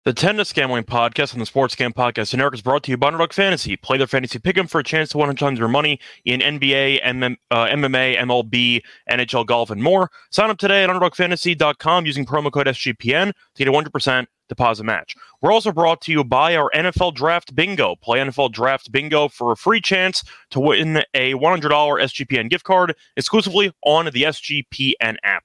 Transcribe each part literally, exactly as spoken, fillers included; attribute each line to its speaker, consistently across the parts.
Speaker 1: The Tennis Gambling Podcast and the Sports Gam Podcast Network is brought to you by Underdog Fantasy. Play their fantasy pick'em for a chance to win one hundred times your money in N B A, M M, uh, M M A, M L B, N H L golf, and more. Sign up today at underdog fantasy dot com using promo code S G P N to get a one hundred percent deposit match. We're also brought to you by our N F L Draft Bingo. Play N F L Draft Bingo for a free chance to win a one hundred dollars S G P N gift card exclusively on the S G P N app.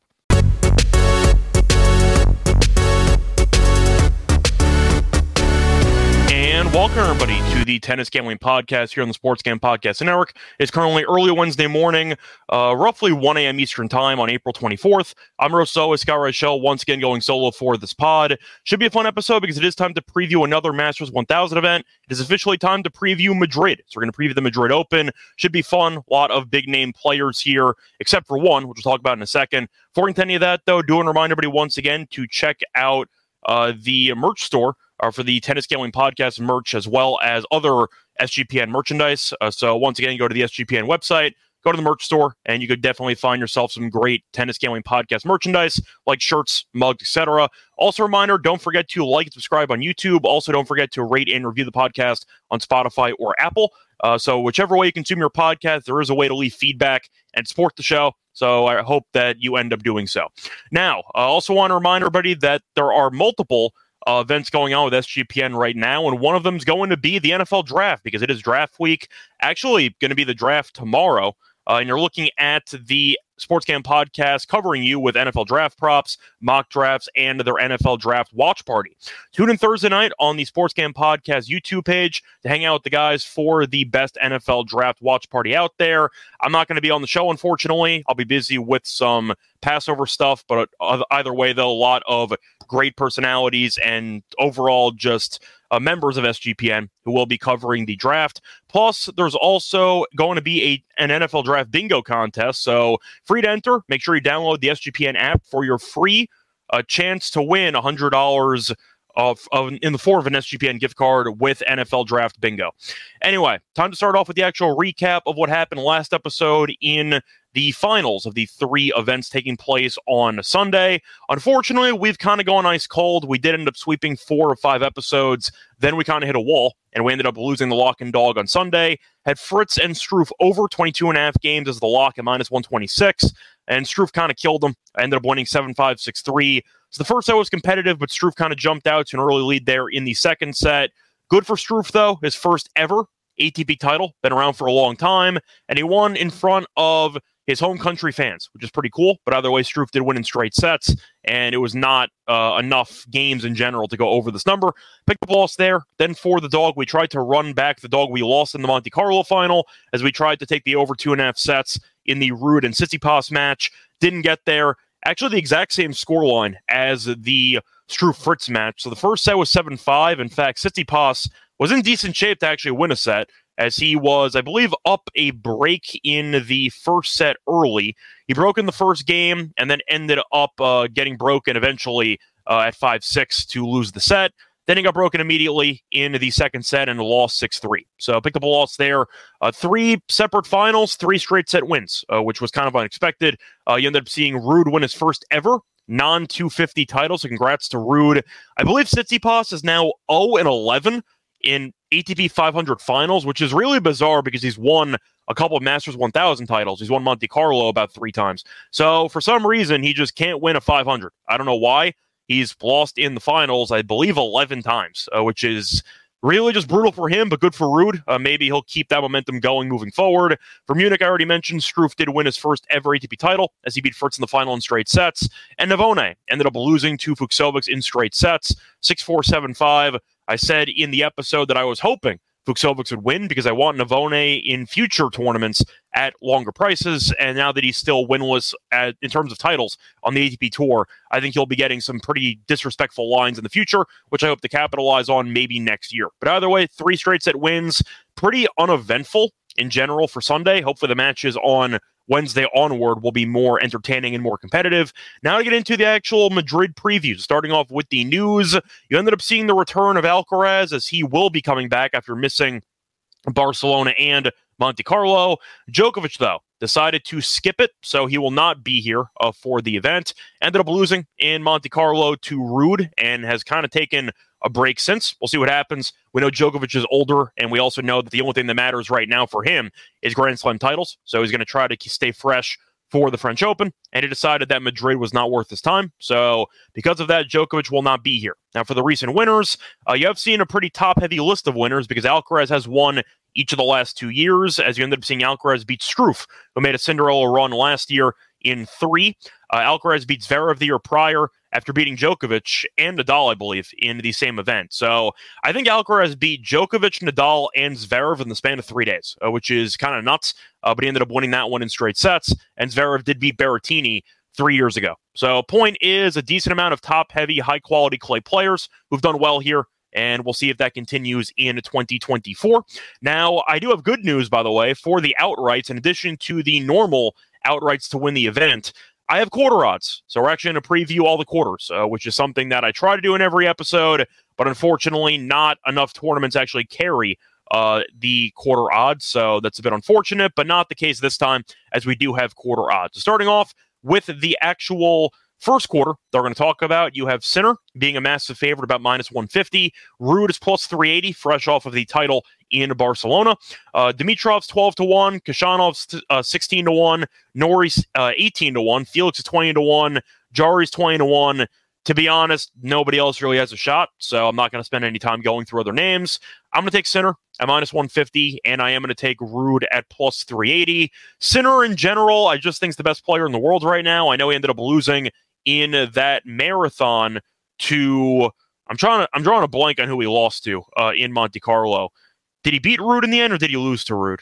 Speaker 1: And welcome, everybody, to the Tennis Gambling Podcast here on the Sports Gam Podcast Network. It's currently early Wednesday morning, uh, roughly one a.m. Eastern Time on April twenty-fourth. I'm Rosso, Scott Reichel, once again going solo for this pod. Should be a fun episode because it is time to preview another Masters one thousand event. It is officially time to preview Madrid. So we're going to preview the Madrid Open. Should be fun. A lot of big-name players here, except for one, which we'll talk about in a second. Before we get to any of that, though, do want to remind everybody once again to check out uh, the merch store Uh, for the Tennis Gambling Podcast merch, as well as other S G P N merchandise. Uh, so once again, go to the S G P N website, go to the merch store, and you could definitely find yourself some great Tennis Gambling Podcast merchandise, like shirts, mugs, et cetera. Also, a reminder, don't forget to like and subscribe on YouTube. Also, don't forget to rate and review the podcast on Spotify or Apple. Uh, so whichever way you consume your podcast, there is a way to leave feedback and support the show. So I hope that you end up doing so. Now, I also want to remind everybody that there are multiple Uh, events going on with S G P N right now, and one of them is going to be the N F L Draft because it is draft week. Actually, going to be the draft tomorrow, uh, and you're looking at the Sports Gam Podcast covering you with N F L Draft props, mock drafts, and their N F L Draft watch party. Tune in Thursday night on the Sports Gam Podcast YouTube page to hang out with the guys for the best N F L Draft watch party out there. I'm not going to be on the show, unfortunately. I'll be busy with some Passover stuff, but either way, though, a lot of great personalities and overall just uh, members of S G P N who will be covering the draft. Plus, there's also going to be a an N F L Draft Bingo contest, so free to enter. Make sure you download the S G P N app for your free uh, chance to win one hundred dollars Of, of in the form of an S G P N gift card with N F L Draft Bingo. Anyway, time to start off with the actual recap of what happened last episode in the finals of the three events taking place on Sunday. Unfortunately, we've kind of gone ice cold. We did end up sweeping four or five episodes. Then we kind of hit a wall, and we ended up losing the lock and dog on Sunday. Had Fritz and Struff over twenty-two and a half games as the lock at minus one twenty-six, and Struff kind of killed them. I ended up winning seven five, six three. So the first set was competitive, but Struff kind of jumped out to an early lead there in the second set. Good for Struff, though. His first ever A T P title. Been around for a long time. And he won in front of his home country fans, which is pretty cool. But either way, Struff did win in straight sets. And it was not uh, enough games in general to go over this number. Picked up a loss there. Then for the dog, we tried to run back the dog we lost in the Monte Carlo final as we tried to take the over two and a half sets in the Ruud and Tsitsipas match. Didn't get there. Actually, the exact same scoreline as the Struff-Fritz match. So the first set was seven five. In fact, Tsitsipas was in decent shape to actually win a set, as he was, I believe, up a break in the first set early. He broke in the first game and then ended up uh, getting broken eventually uh, at five six to lose the set. Then he got broken immediately in the second set and lost six three. So picked up a loss there. Uh, three separate finals, three straight set wins, uh, which was kind of unexpected. Uh, you ended up seeing Ruud win his first ever non two fifty title, so congrats to Ruud. I believe Tsitsipas is now oh and eleven in A T P five hundred finals, which is really bizarre because he's won a couple of Masters one thousand titles. He's won Monte Carlo about three times. So for some reason, he just can't win a five hundred. I don't know why. He's lost in the finals, I believe, eleven times, uh, which is really just brutal for him, but good for Ruud. Uh, maybe he'll keep that momentum going moving forward. For Munich, I already mentioned, Struff did win his first ever A T P title as he beat Fritz in the final in straight sets. And Navone ended up losing to Fucsovics in straight sets, six four, seven five. I said in the episode that I was hoping Fucsovics would win because I want Navone in future tournaments at longer prices, and now that he's still winless at, in terms of titles on the A T P Tour, I think he'll be getting some pretty disrespectful lines in the future, which I hope to capitalize on maybe next year. But either way, three straight set wins, pretty uneventful in general for Sunday. Hopefully the matches on Wednesday onward will be more entertaining and more competitive. Now to get into the actual Madrid previews, starting off with the news. You ended up seeing the return of Alcaraz as he will be coming back after missing Barcelona and Monte Carlo. Djokovic, though, decided to skip it, so he will not be here uh, for the event. Ended up losing in Monte Carlo to Ruud and has kind of taken a break since. We'll see what happens. We know Djokovic is older, and we also know that the only thing that matters right now for him is Grand Slam titles. So he's going to try to stay fresh for the French Open, and he decided that Madrid was not worth his time. So because of that, Djokovic will not be here. Now, for the recent winners, uh, you have seen a pretty top-heavy list of winners because Alcaraz has won each of the last two years, as you ended up seeing Alcaraz beat Struff, who made a Cinderella run last year in three. Uh, Alcaraz beats Zverev the year prior after beating Djokovic and Nadal, I believe, in the same event. So I think Alcaraz beat Djokovic, Nadal, and Zverev in the span of three days, uh, which is kind of nuts. Uh, but he ended up winning that one in straight sets, and Zverev did beat Berrettini three years ago. So point is a decent amount of top-heavy, high-quality clay players who've done well here, and we'll see if that continues in twenty twenty-four. Now, I do have good news, by the way, for the outrights. In addition to the normal outrights to win the event, I have quarter odds. So we're actually going to preview all the quarters, uh, which is something that I try to do in every episode, but unfortunately not enough tournaments actually carry uh, the quarter odds. So that's a bit unfortunate, but not the case this time, as we do have quarter odds. So starting off with the actual first quarter they're going to talk about, you have Sinner being a massive favorite, about minus one fifty. Ruud is plus three eighty, fresh off of the title in Barcelona. Uh, Dimitrov's twelve to one, Kashanov's uh, sixteen to one, Norrie's uh, eighteen to one, Felix is twenty to one, Jari's twenty to one. To be honest, nobody else really has a shot, so I'm not going to spend any time going through other names. I'm going to take Sinner at minus one fifty, and I am going to take Ruud at plus three eighty. Sinner in general, I just think is the best player in the world right now. I know he ended up losing in that marathon to, I'm trying to, I'm drawing a blank on who he lost to uh, in Monte Carlo. Did he beat Ruud in the end, or did he lose to Ruud?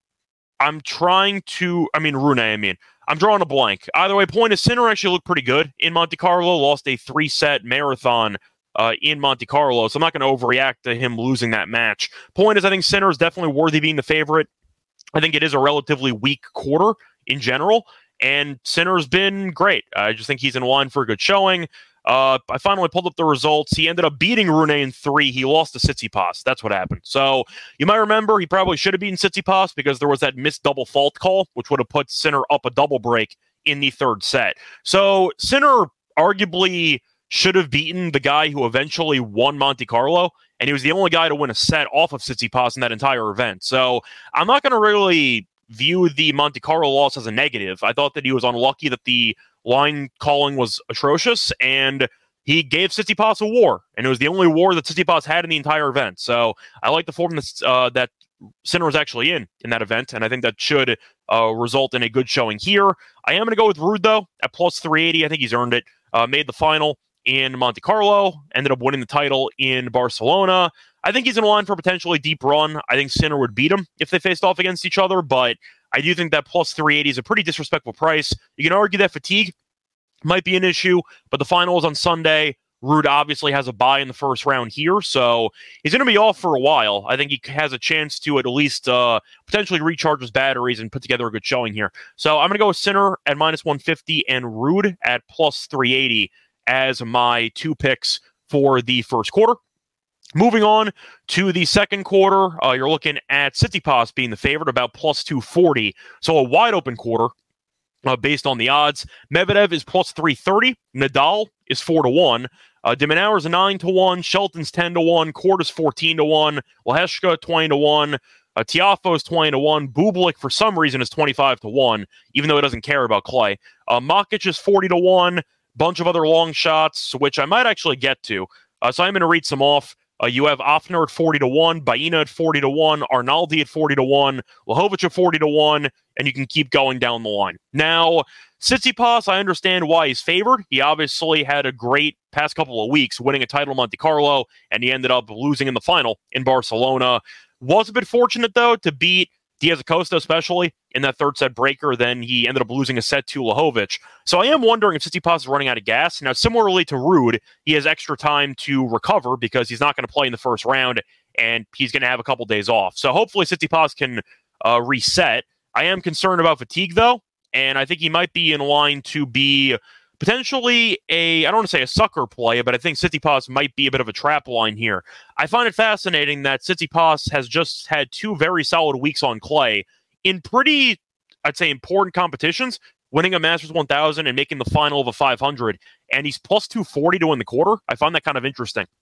Speaker 1: I'm trying to, I mean, Rune, I mean. I'm drawing a blank. Either way, point is, Sinner actually looked pretty good in Monte Carlo, lost a three-set marathon uh, in Monte Carlo, so I'm not going to overreact to him losing that match. Point is, I think Sinner is definitely worthy being the favorite. I think it is a relatively weak quarter in general, and Sinner's been great. I just think he's in line for a good showing. Uh, I finally pulled up the results. He ended up beating Rune in three. He lost to Tsitsipas. That's what happened. So you might remember he probably should have beaten Tsitsipas because there was that missed double fault call, which would have put Sinner up a double break in the third set. So Sinner arguably should have beaten the guy who eventually won Monte Carlo, and he was the only guy to win a set off of Tsitsipas in that entire event. So I'm not going to really view the Monte Carlo loss as a negative. I thought that he was unlucky that the line calling was atrocious, and he gave Tsitsipas a war, and it was the only war that Tsitsipas had in the entire event. So I like the form that, uh, that Sinner was actually in in that event, and I think that should uh, result in a good showing here. I am going to go with Ruud, though, at plus three eighty. I think he's earned it. Uh, made the final in Monte Carlo, ended up winning the title in Barcelona. I think he's in line for a potentially deep run. I think Sinner would beat him if they faced off against each other, but I do think that plus three eighty is a pretty disrespectful price. You can argue that fatigue might be an issue, but the final is on Sunday. Ruud obviously has a bye in the first round here, so he's going to be off for a while. I think he has a chance to at least uh, potentially recharge his batteries and put together a good showing here. So I'm going to go with Sinner at minus one fifty and Ruud at plus three eighty as my two picks for the first quarter. Moving on to the second quarter, uh, you're looking at Tsitsipas being the favorite, about plus two forty. So a wide open quarter uh, based on the odds. Medvedev is plus three thirty. Nadal is four to one. Uh, de Minaur is nine to one. Shelton's ten to one. Court is fourteen to one. Lehechka twenty to one. Uh, Tiafoe is twenty to one. Bublik, for some reason, is twenty-five to one, even though he doesn't care about clay. Uh, Makic is forty to one. Bunch of other long shots, which I might actually get to. Uh, so I'm going to read some off. Uh, you have Offner at forty to one, Baena at forty to one, Arnaldi at forty to one, Lajovic at forty to one, and you can keep going down the line. Now, Tsitsipas, I understand why he's favored. He obviously had a great past couple of weeks, winning a title in Monte Carlo, and he ended up losing in the final in Barcelona. Was a bit fortunate, though, to beat Diaz Acosta, especially in that third set breaker. Then he ended up losing a set to Lajovic. So I am wondering if Tsitsipas is running out of gas. Now, similarly to Ruud, he has extra time to recover because he's not going to play in the first round, and he's going to have a couple days off. So hopefully Tsitsipas can uh, reset. I am concerned about fatigue, though, and I think he might be in line to be potentially a, I don't want to say a sucker play, but I think Tsitsipas might be a bit of a trap line here. I find it fascinating that Tsitsipas has just had two very solid weeks on clay in pretty, I'd say, important competitions, winning a Masters one thousand and making the final of a five hundred, and he's plus two forty to win the quarter. I find that kind of interesting.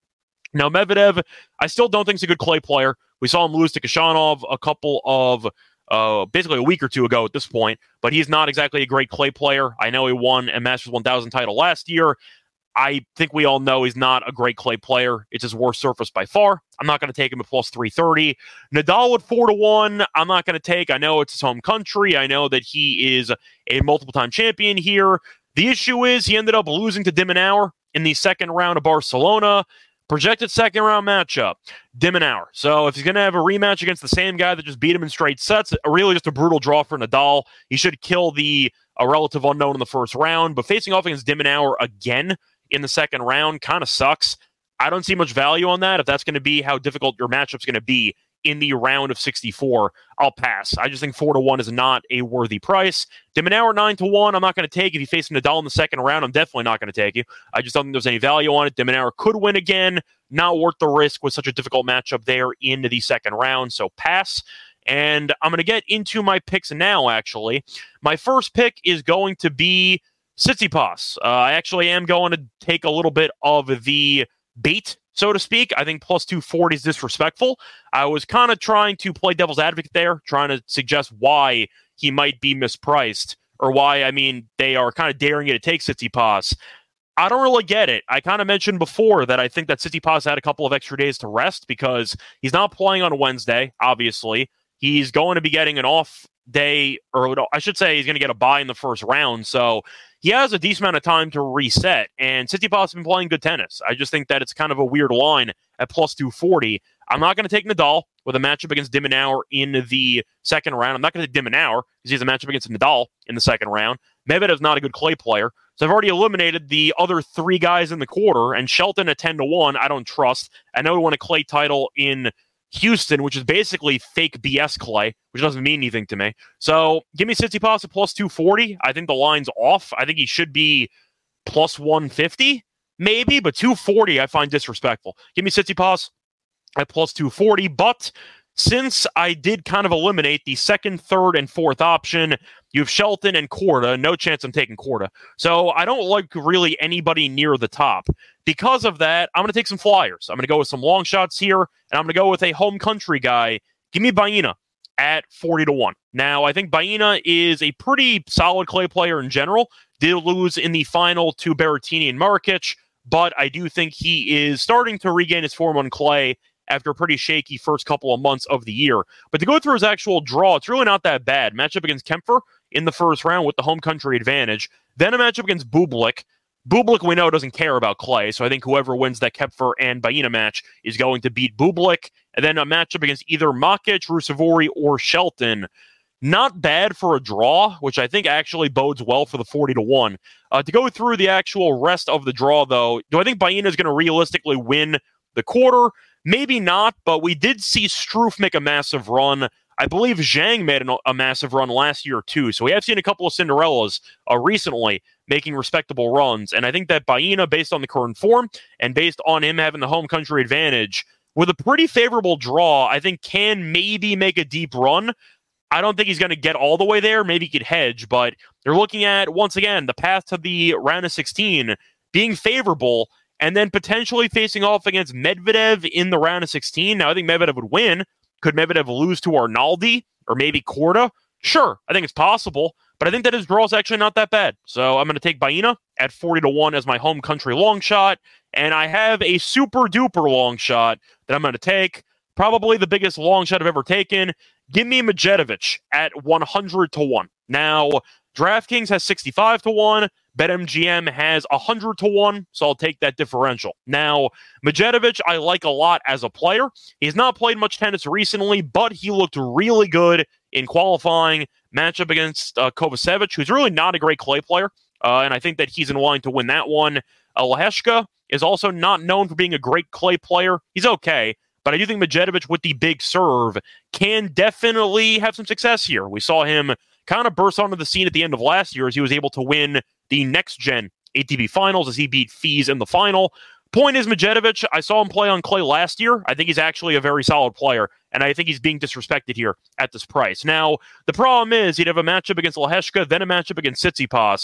Speaker 1: Now, Medvedev, I still don't think he's a good clay player. We saw him lose to Kashanov a couple of, uh, basically a week or two ago at this point, but he's not exactly a great clay player. I know he won a Masters one thousand title last year. I think we all know he's not a great clay player. It's his worst surface by far. I'm not going to take him at plus three thirty. Nadal at four to one, I'm not going to take. I know it's his home country. I know that he is a multiple-time champion here. The issue is he ended up losing to de Minaur in the second round of Barcelona. Projected second round matchup, de Minaur. So if he's going to have a rematch against the same guy that just beat him in straight sets, really just a brutal draw for Nadal. He should kill the a relative unknown in the first round, but facing off against de Minaur again in the second round kind of sucks. I don't see much value on that. If that's going to be how difficult your matchup's going to be in the round of sixty-four, I'll pass. I just think four to one is not a worthy price. de Minaur nine to one, I'm not going to take. If you face Nadal in the second round, I'm definitely not going to take you. I just don't think there's any value on it. de Minaur could win again. Not worth the risk with such a difficult matchup there in the second round, so pass. And I'm going to get into my picks now, actually. My first pick is going to be Tsitsipas. Uh, I actually am going to take a little bit of the bait, so to speak. I think plus two forty is disrespectful. I was kind of trying to play devil's advocate there, trying to suggest why he might be mispriced, or why, I mean, they are kind of daring you to take Tsitsipas. I don't really get it. I kind of mentioned before that I think that Tsitsipas had a couple of extra days to rest because he's not playing on Wednesday, obviously. He's going to be getting an off day, or I should say he's going to get a bye in the first round, so he has a decent amount of time to reset, and Tsitsipas has been playing good tennis. I just think that it's kind of a weird line at plus two forty. I'm not going to take Nadal with a matchup against de Minaur in the second round. I'm not going to take de Minaur because he has a matchup against Nadal in the second round. Medvedev's not a good clay player, so I've already eliminated the other three guys in the quarter, and Shelton at ten to one, I don't trust. I know he won a clay title in Houston, which is basically fake B S clay, which doesn't mean anything to me. So give me Tsitsipas at plus two forty. I think the line's off. I think he should be plus one fifty, maybe, but two forty I find disrespectful. Give me Tsitsipas at plus two forty, but since I did kind of eliminate the second, third, and fourth option, you have Shelton and Korda. No chance I'm taking Korda. So I don't like really anybody near the top. Because of that, I'm going to take some flyers. I'm going to go with some long shots here, and I'm going to go with a home country guy. Give me Baena at forty to one. Now, I think Baena is a pretty solid clay player in general. Did lose in the final to Berrettini and Markic, but I do think he is starting to regain his form on clay after a pretty shaky first couple of months of the year. But to go through his actual draw, it's really not that bad. Matchup against Kempfer in the first round with the home country advantage. Then a matchup against Bublik. Bublik, we know, doesn't care about clay, so I think whoever wins that Kempfer and Baena match is going to beat Bublik. And then a matchup against either Makic, Ruusuvuori, or Shelton. Not bad for a draw, which I think actually bodes well for the forty to one. Uh, to go through the actual rest of the draw, though, do I think Baena is going to realistically win the quarter? Maybe not, but we did see Struff make a massive run. I believe Zhang made an, a massive run last year, too. So we have seen a couple of Cinderellas uh, recently making respectable runs. And I think that Baena, based on the current form and based on him having the home country advantage, with a pretty favorable draw, I think can maybe make a deep run. I don't think he's going to get all the way there. Maybe he could hedge, but they're looking at, once again, the path to the round of sixteen being favorable and then potentially facing off against Medvedev in the round of sixteen. Now, I think Medvedev would win. Could Medvedev lose to Arnaldi or maybe Korda? Sure, I think it's possible, but I think that his draw is actually not that bad. So I'm going to take Baena at forty to one as my home country long shot, and I have a super duper long shot that I'm going to take. Probably the biggest long shot I've ever taken. Give me Medjedovic at one hundred to one. Now, DraftKings has sixty-five to one. BetMGM has one hundred to one, so I'll take that differential. Now, Medjedovic, I like a lot as a player. He's not played much tennis recently, but he looked really good in qualifying matchup against uh, Kovacevic, who's really not a great clay player, uh, and I think that he's in line to win that one. Uh, Leheshka is also not known for being a great clay player. He's okay, but I do think Medjedovic with the big serve can definitely have some success here. We saw him kind of burst onto the scene at the end of last year as he was able to win the next-gen A T P Finals as he beat Fees in the final. Point is, Medjedovic, I saw him play on clay last year. I think he's actually a very solid player, and I think he's being disrespected here at this price. Now, the problem is he'd have a matchup against Leheshka, then a matchup against Tsitsipas.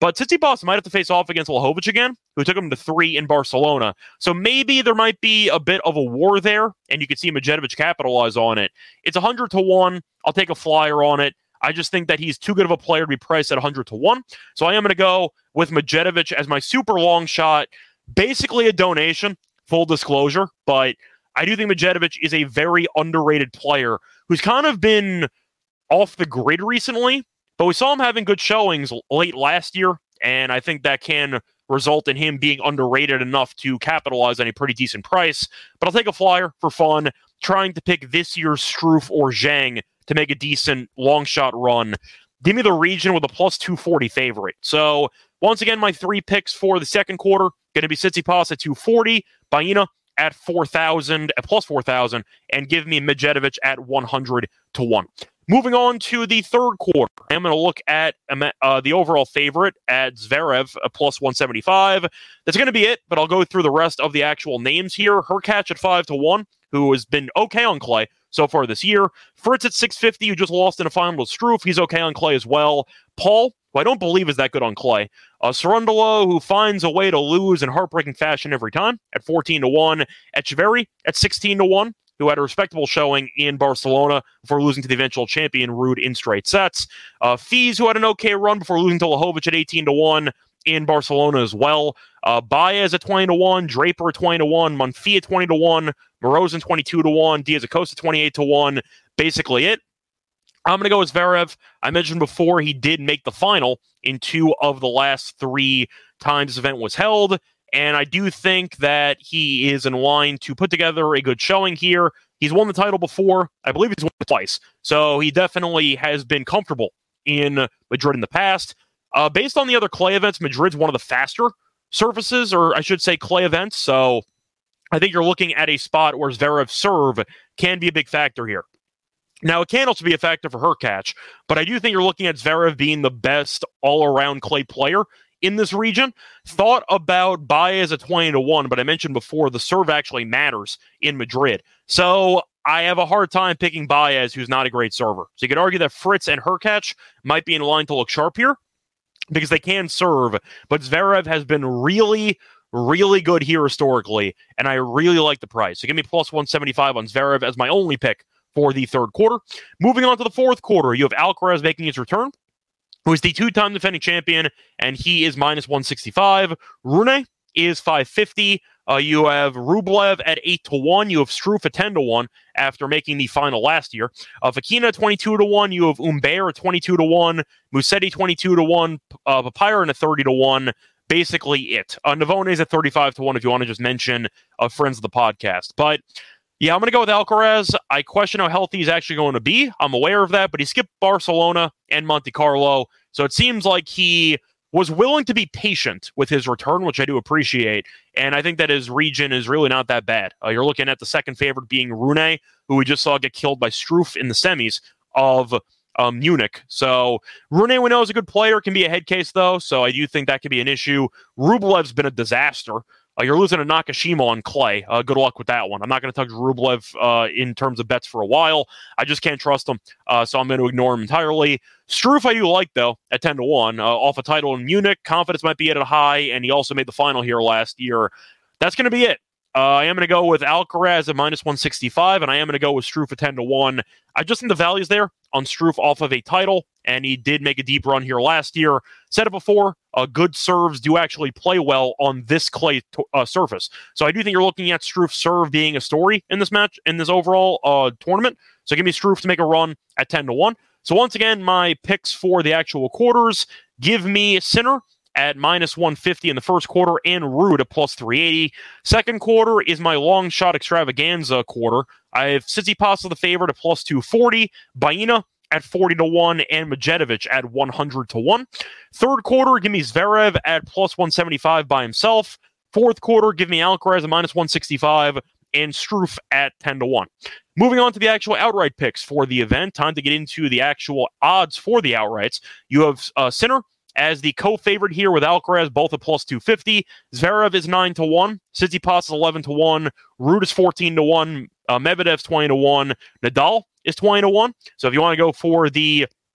Speaker 1: But Tsitsipas might have to face off against Lajovic again, who took him to three in Barcelona. So maybe there might be a bit of a war there, and you could see Medjedovic capitalize on it. It's one hundred to one. I'll take a flyer on it. I just think that he's too good of a player to be priced at one hundred to one. So I am going to go with Medjedovic as my super long shot. Basically a donation, full disclosure, but I do think Medjedovic is a very underrated player who's kind of been off the grid recently, but we saw him having good showings late last year, and I think that can result in him being underrated enough to capitalize on a pretty decent price. But I'll take a flyer for fun, trying to pick this year's Struff or Zhang to make a decent long shot run. Give me the region with a plus two forty favorite. So once again, my three picks for the second quarter going to be Tsitsipas at two forty, Baena at four thousand, at plus four thousand, and give me Medjedovic at one hundred to one. Moving on to the third quarter, I'm going to look at uh, the overall favorite at Zverev, a plus one seventy-five. That's going to be it, but I'll go through the rest of the actual names here. Hurkacz at five to one, who has been okay on clay so far this year. Fritz at six fifty, who just lost in a final with Struff. He's okay on clay as well. Paul, who I don't believe is that good on clay. Uh, Cerundolo, who finds a way to lose in heartbreaking fashion every time, at fourteen to one. Etcheverry at sixteen to one, who had a respectable showing in Barcelona before losing to the eventual champion Ruud in straight sets. Uh, Fees, who had an okay run before losing to Lajovic at eighteen to one in Barcelona as well. Uh, Baez at twenty to one, Draper at twenty to one, Monfils at twenty to one, Morozin twenty-two to one, Diaz Acosta twenty-eight to one. Basically it. I'm going to go with Zverev. I mentioned before he did make the final in two of the last three times this event was held, and I do think that he is in line to put together a good showing here. He's won the title before. I believe he's won it twice, so he definitely has been comfortable in Madrid in the past. Uh, based on the other clay events, Madrid's one of the faster surfaces, or I should say clay events, so I think you're looking at a spot where Zverev's serve can be a big factor here. Now, it can also be a factor for Hurkacz, but I do think you're looking at Zverev being the best all-around clay player in this region. Thought about Baez at twenty to one, but I mentioned before the serve actually matters in Madrid. So I have a hard time picking Baez, who's not a great server. So you could argue that Fritz and Hurkacz might be in line to look sharp here because they can serve, but Zverev has been really, really good here historically, and I really like the price. So give me plus one seventy-five on Zverev as my only pick for the third quarter. Moving on to the fourth quarter, you have Alcaraz making his return, who is the two-time defending champion, and he is minus one sixty-five. Rune is five fifty. Uh, you have Rublev at eight to one. You have Struff at ten to one after making the final last year. Uh, Fokina at twenty-two to one. You have Humbert at twenty-two to one. Musetti twenty-two to one. Uh, Papiron at thirty to one. Basically it. Uh, Navone's at thirty-five to one if you want to just mention uh, friends of the podcast. But yeah, I'm going to go with Alcaraz. I question how healthy he's actually going to be. I'm aware of that, but he skipped Barcelona and Monte Carlo, so it seems like he was willing to be patient with his return, which I do appreciate, and I think that his region is really not that bad. Uh, you're looking at the second favorite being Rune, who we just saw get killed by Struff in the semis of um, Munich. So Rune, we know, is a good player, can be a head case, though, so I do think that could be an issue. Rublev's been a disaster. Uh, you're losing to Nakashima on clay. Uh, good luck with that one. I'm not going to touch Rublev uh, in terms of bets for a while. I just can't trust him, uh, so I'm going to ignore him entirely. Struff I do like, though, at ten to one. Uh, off a title in Munich, confidence might be at a high, and he also made the final here last year. That's going to be it. Uh, I am going to go with Alcaraz at minus one sixty-five, and I am going to go with Struff at ten to one. I just think the value's there on Struff off of a title, and he did make a deep run here last year. Said it before, uh, good serves do actually play well on this clay to- uh, surface. So I do think you're looking at Struff's serve being a story in this match, in this overall uh, tournament. So give me Struff to make a run at ten to one. So once again, my picks for the actual quarters, give me Sinner at minus one fifty in the first quarter and Ruud at plus three eighty. Second quarter is my long shot extravaganza quarter. I have Tsitsipas the favorite at plus two forty, Baena at forty to one, and Medjedovic at one hundred to one. Third quarter, give me Zverev at plus one seventy-five by himself. Fourth quarter, give me Alcaraz at minus one sixty-five and Struff at ten to one. Moving on to the actual outright picks for the event, time to get into the actual odds for the outrights. You have uh, Sinner as the co-favorite here with Alcaraz, both at plus two fifty. Zverev is nine to one. Tsitsipas is eleven to one. Ruud is fourteen to one. Uh, Medvedev's twenty to one. Nadal is twenty to one. So if you want to go for the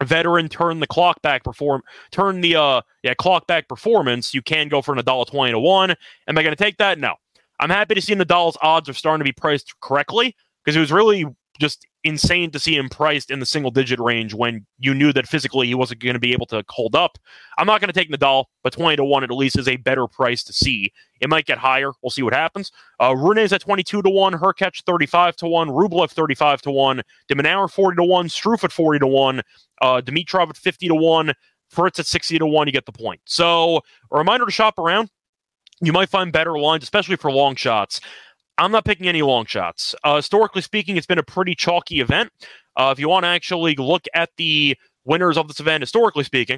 Speaker 1: veteran turn the clock back perform turn the uh yeah clock back performance, you can go for Nadal twenty to one. Am I going to take that? No. I'm happy to see Nadal's odds are starting to be priced correctly, because it was really just insane to see him priced in the single digit range when you knew that physically he wasn't going to be able to hold up. I'm not going to take Nadal, but twenty to one at least is a better price to see. It might get higher. We'll see what happens. Uh, Rune's at twenty-two to one, Hurkacz thirty-five to one, Rublev thirty-five to one, de Minaur forty to one, Struff at forty to one, uh, Dimitrov at fifty to one, Fritz at sixty to one. You get the point. So a reminder to shop around. You might find better lines, especially for long shots. I'm not picking any long shots. Uh, historically speaking, it's been a pretty chalky event. Uh, if you want to actually look at the winners of this event, historically speaking,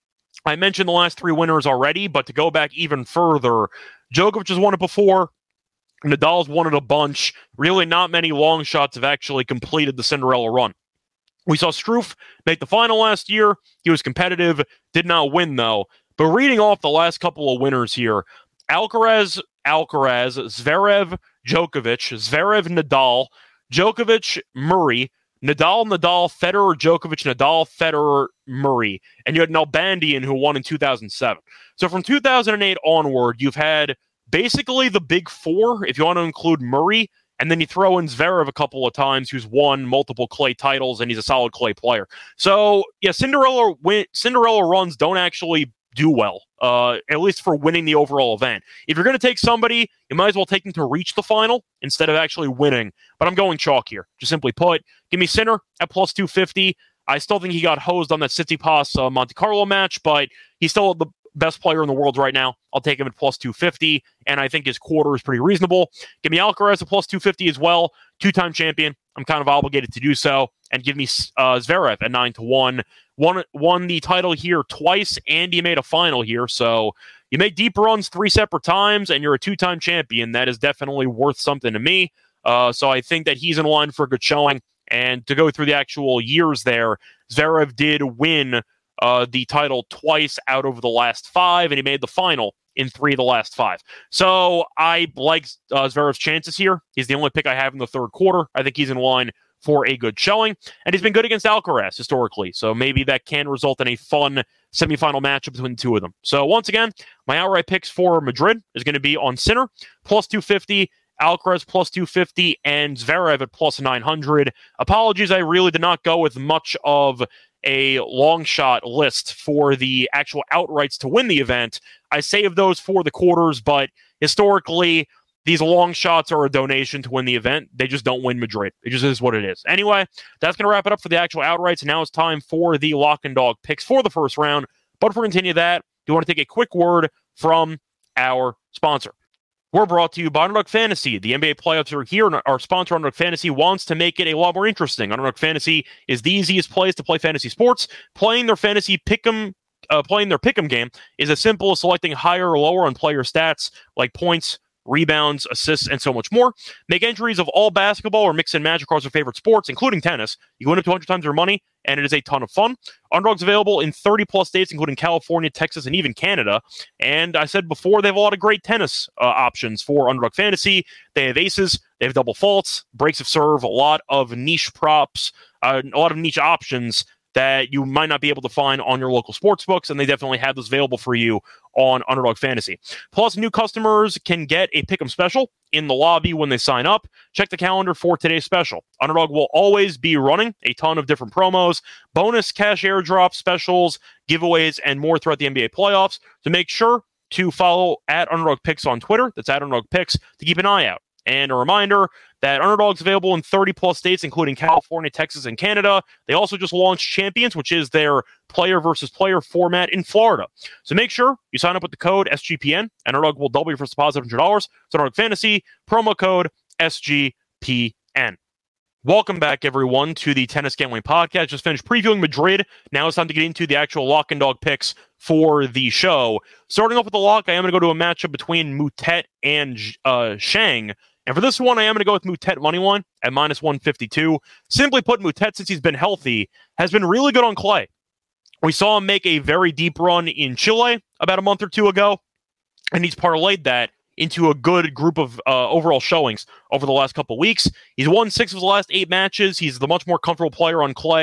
Speaker 1: I mentioned the last three winners already, but to go back even further, Djokovic has won it before. Nadal's won it a bunch. Really not many long shots have actually completed the Cinderella run. We saw Struff make the final last year. He was competitive, did not win though. But reading off the last couple of winners here, Alcaraz, Alcaraz, Zverev, Djokovic, Zverev, Nadal, Djokovic, Murray, Nadal, Nadal, Federer, Djokovic, Nadal, Federer, Murray. And you had Nalbandian, who won in two thousand seven. So from two thousand eight onward, you've had basically the big four, if you want to include Murray, and then you throw in Zverev a couple of times, who's won multiple clay titles, and he's a solid clay player. So, yeah, Cinderella win- Cinderella runs don't actually do well, uh, at least for winning the overall event. If you're going to take somebody, you might as well take them to reach the final instead of actually winning. But I'm going chalk here. Just simply put, give me Sinner at plus two fifty. I still think he got hosed on that Tsitsipas uh, Monte Carlo match, but he's still the best player in the world right now. I'll take him at plus two fifty, and I think his quarter is pretty reasonable. Give me Alcaraz at plus two fifty as well. Two-time champion. I'm kind of obligated to do so. And give me uh, Zverev at nine to one. Won, won the title here twice, and he made a final here. So you make deep runs three separate times, and you're a two-time champion. That is definitely worth something to me. Uh, so I think that he's in line for a good showing. And to go through the actual years there, Zverev did win uh, the title twice out of the last five, and he made the final in three of the last five. So I like uh, Zverev's chances here. He's the only pick I have in the third quarter. I think he's in line for a good showing, and he's been good against Alcaraz historically, so maybe that can result in a fun semifinal matchup between the two of them. So once again, my outright picks for Madrid is going to be on Sinner, plus two fifty, Alcaraz plus two fifty, and Zverev at plus nine hundred. Apologies, I really did not go with much of a long shot list for the actual outrights to win the event. I saved those for the quarters, but historically, these long shots are a donation to win the event. They just don't win Madrid. It just is what it is. Anyway, that's going to wrap it up for the actual outrights. Now it's time for the lock and dog picks for the first round. But before we continue that, you want to take a quick word from our sponsor. We're brought to you by Underdog Fantasy. The N B A playoffs are here, and our sponsor, Underdog Fantasy, wants to make it a lot more interesting. Underdog Fantasy is the easiest place to play fantasy sports. Playing their fantasy pick'em, uh, playing their pick'em game is as simple as selecting higher or lower on player stats like points, rebounds, assists, and so much more. Make entries of all basketball or mix and match across your favorite sports, including tennis. You win up to one hundred times your money, and it is a ton of fun. Underdog's available in thirty plus states, including California, Texas, and even Canada. And I said before, they have a lot of great tennis uh, options for Underdog Fantasy. They have aces, they have double faults, breaks of serve, a lot of niche props, uh, a lot of niche options that you might not be able to find on your local sports books, and they definitely have those available for you on Underdog Fantasy. Plus, new customers can get a Pick'em special in the lobby when they sign up. Check the calendar for today's special. Underdog will always be running a ton of different promos, bonus cash airdrop specials, giveaways, and more throughout the N B A playoffs. So make sure to follow at Underdog Picks on Twitter. That's at Underdog Picks to keep an eye out. And a reminder that Underdog's available in thirty plus states, including California, Texas, and Canada. They also just launched Champions, which is their player versus player format in Florida. So make sure you sign up with the code S G P N, and Underdog will double your first deposit of one hundred dollars. So Underdog Fantasy, promo code S G P N. Welcome back, everyone, to the Tennis Gambling Podcast. Just finished previewing Madrid. Now it's time to get into the actual lock and dog picks for the show. Starting off with the lock, I am going to go to a matchup between Moutet and uh, Shang. And for this one, I am going to go with Moutet money line at minus one fifty-two. Simply put, Moutet, since he's been healthy, has been really good on clay. We saw him make a very deep run in Chile about a month or two ago, and he's parlayed that into a good group of uh, overall showings over the last couple weeks. He's won six of his last eight matches. He's the much more comfortable player on clay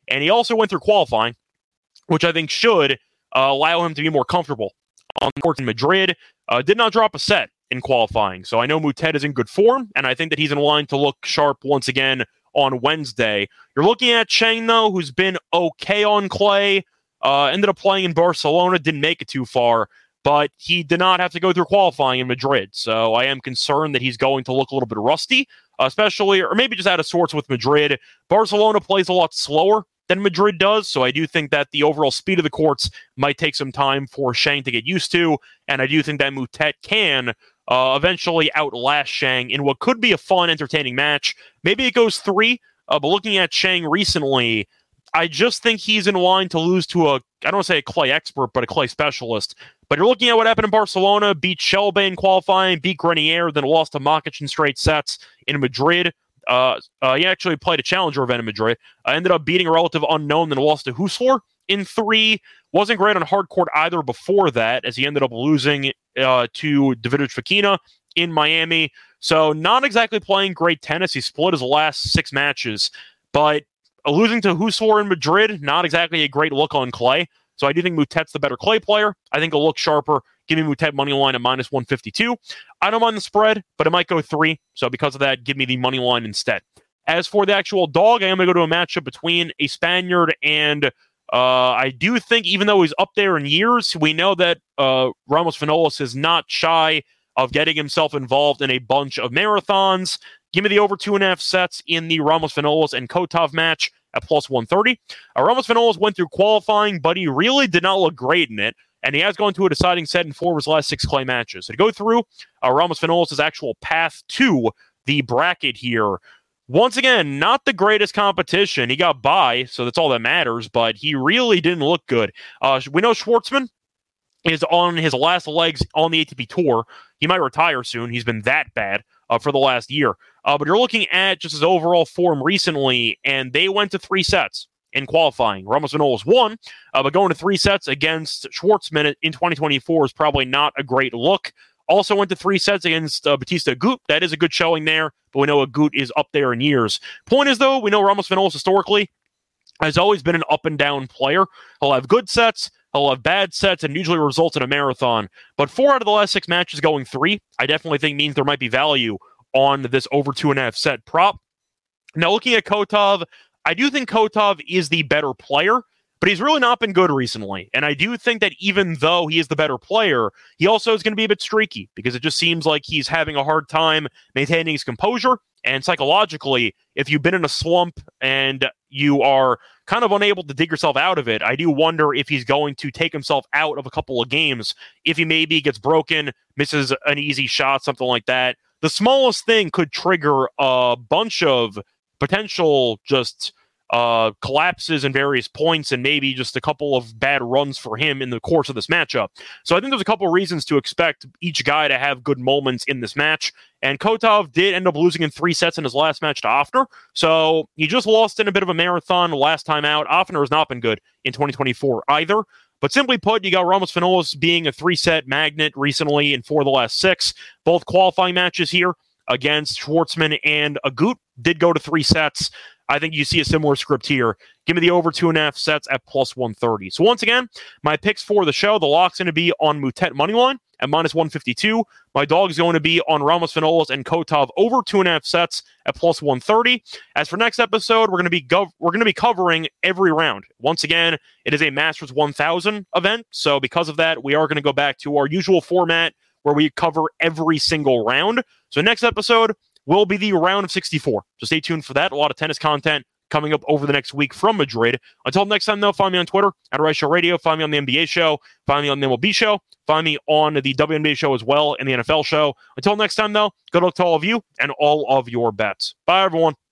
Speaker 1: And he also went through qualifying, which I think should uh, allow him to be more comfortable on the court in Madrid. Uh, did not drop a set in qualifying. So I know Moutet is in good form, and I think that he's in line to look sharp once again on Wednesday. You're looking at Chang, though, who's been okay on clay. Uh, ended up playing in Barcelona, didn't make it too far, but he did not have to go through qualifying in Madrid. So I am concerned that he's going to look a little bit rusty, especially, or maybe just out of sorts with Madrid. Barcelona plays a lot slower than Madrid does, so I do think that the overall speed of the courts might take some time for Shang to get used to, and I do think that Moutet can uh, eventually outlast Shang in what could be a fun, entertaining match. Maybe it goes three, uh, but looking at Shang recently, I just think he's in line to lose to a, I don't want to say a clay expert, but a clay specialist. But you're looking at what happened in Barcelona, beat Shelby in qualifying, beat Grenier, then lost to Makic in straight sets in Madrid. Uh, uh, he actually played a challenger event in Madrid. Uh, ended up beating a relative unknown, then lost to Husler in three. Wasn't great on hard court either before that, as he ended up losing uh, to Davidovich Fokina in Miami. So not exactly playing great tennis. He split his last six matches, but losing to Husler in Madrid, not exactly a great look on clay. So I do think Moutet's the better clay player. I think he'll look sharper. Give me Moutet money line at minus one fifty-two. I don't mind the spread, but it might go three. So because of that, give me the money line instead. As for the actual dog, I am going to go to a matchup between a Spaniard and uh, I do think, even though he's up there in years, we know that uh, Ramos Vinolas is not shy of getting himself involved in a bunch of marathons. Give me the over two and a half sets in the Ramos Vinolas and Kotov match at plus one thirty. Uh, Ramos Vinolas went through qualifying, but he really did not look great in it. And he has gone to a deciding set in four of his last six clay matches. So to go through uh, Ramos Vinolas' actual path to the bracket here, once again, not the greatest competition. He got by, so that's all that matters, but he really didn't look good. Uh, we know Schwartzman is on his last legs on the A T P Tour. He might retire soon. He's been that bad uh, for the last year. Uh, but you're looking at just his overall form recently, and they went to three sets in qualifying. Ramos Vinolas won, uh, but going to three sets against Schwartzman in twenty twenty-four is probably not a great look. Also went to three sets against uh, Batista Agut. That is a good showing there, but we know Agut is up there in years. Point is, though, we know Ramos Vinolas historically has always been an up-and-down player. He'll have good sets, he'll have bad sets, and usually results in a marathon. But four out of the last six matches going three, I definitely think means there might be value on this over two and a half set prop. Now, looking at Kotov, I do think Kotov is the better player, but he's really not been good recently. And I do think that even though he is the better player, he also is going to be a bit streaky because it just seems like he's having a hard time maintaining his composure. And psychologically, if you've been in a slump and you are kind of unable to dig yourself out of it, I do wonder if he's going to take himself out of a couple of games. If he maybe gets broken, misses an easy shot, something like that. The smallest thing could trigger a bunch of potential just uh, collapses in various points and maybe just a couple of bad runs for him in the course of this matchup. So I think there's a couple of reasons to expect each guy to have good moments in this match. And Kotov did end up losing in three sets in his last match to Offner. So he just lost in a bit of a marathon last time out. Offner has not been good in twenty twenty-four either. But simply put, you got Ramos Vinolas being a three-set magnet recently in four of the last six. Both qualifying matches here against Schwartzman and Agut did go to three sets. I think you see a similar script here. Give me the over two and a half sets at plus one thirty. So once again, my picks for the show, the lock's going to be on Moutet moneyline at minus one fifty-two. My dog is going to be on Ramos Vinolas and Kotov over two and a half sets at plus one thirty. As for next episode, we're going to be gov- we're going to be covering every round. Once again, it is a Masters one thousand event, so because of that, we are going to go back to our usual format where we cover every single round. So next episode will be the round of sixty-four. So stay tuned for that. A lot of tennis content coming up over the next week from Madrid. Until next time, though, find me on Twitter at Rice Show Radio. Find me on the N B A show. Find me on the M L B show. Find me on the W N B A show as well and the N F L show. Until next time, though, good luck to all of you and all of your bets. Bye, everyone.